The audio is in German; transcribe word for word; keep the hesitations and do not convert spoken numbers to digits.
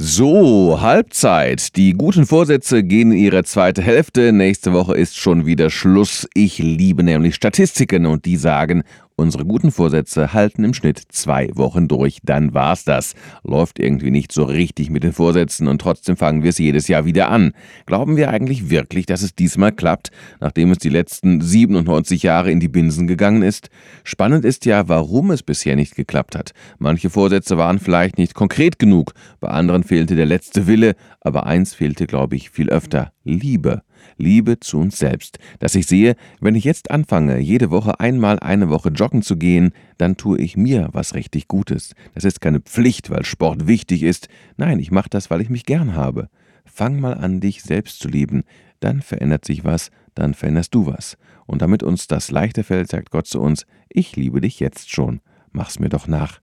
So, Halbzeit. Die guten Vorsätze gehen in ihre zweite Hälfte. Nächste Woche ist schon wieder Schluss. Ich liebe nämlich Statistiken und die sagen, unsere guten Vorsätze halten im Schnitt zwei Wochen durch. Dann war's das. Läuft irgendwie nicht so richtig mit den Vorsätzen und trotzdem fangen wir es jedes Jahr wieder an. Glauben wir eigentlich wirklich, dass es diesmal klappt, nachdem es die letzten siebenundneunzig Jahre in die Binsen gegangen ist? Spannend ist ja, warum es bisher nicht geklappt hat. Manche Vorsätze waren vielleicht nicht konkret genug, bei anderen fehlte der letzte Wille, aber eins fehlte, glaube ich, viel öfter: Liebe. Liebe zu uns selbst. Dass ich sehe, wenn ich jetzt anfange, jede Woche einmal eine Woche joggen zu gehen, dann tue ich mir was richtig Gutes. Das ist keine Pflicht, weil Sport wichtig ist. Nein, ich mache das, weil ich mich gern habe. Fang mal an, dich selbst zu lieben. Dann verändert sich was, dann veränderst du was. Und damit uns das leichter fällt, sagt Gott zu uns: Ich liebe dich jetzt schon. Mach's mir doch nach.